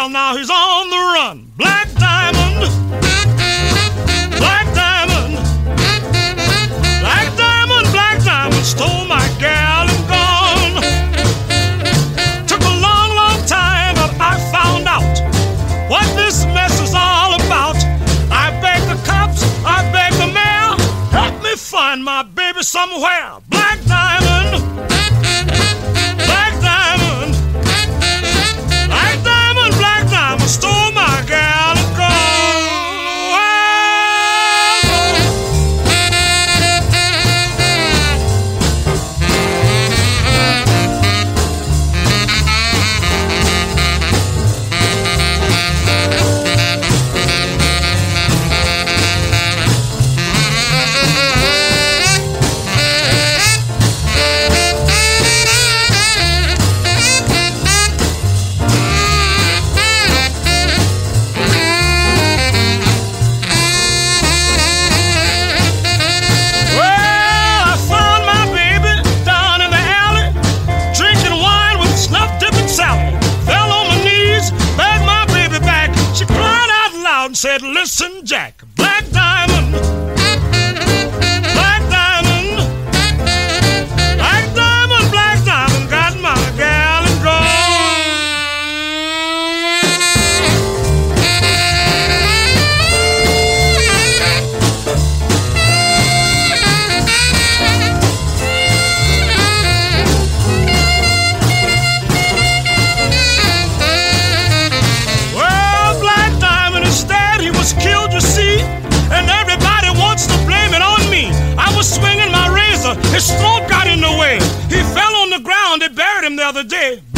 Well, now he's on the run. Black Diamond, Black Diamond, Black Diamond, Black Diamond stole my gal and gone. Took a long, long time, but I found out what this mess is all about. I begged the cops, I begged the mayor, help me find my baby somewhere. Black Diamond, Black Diamond, Black Diamond, Black Diamond stole my gal and gone. Said, listen, Jack, Black Diamond, Black Diamond, Black Diamond, Black Diamond got my gal and killed, you see, and everybody wants to blame it on me. I was swinging my razor, his throat got in the way. He fell on the ground, they buried him the other day.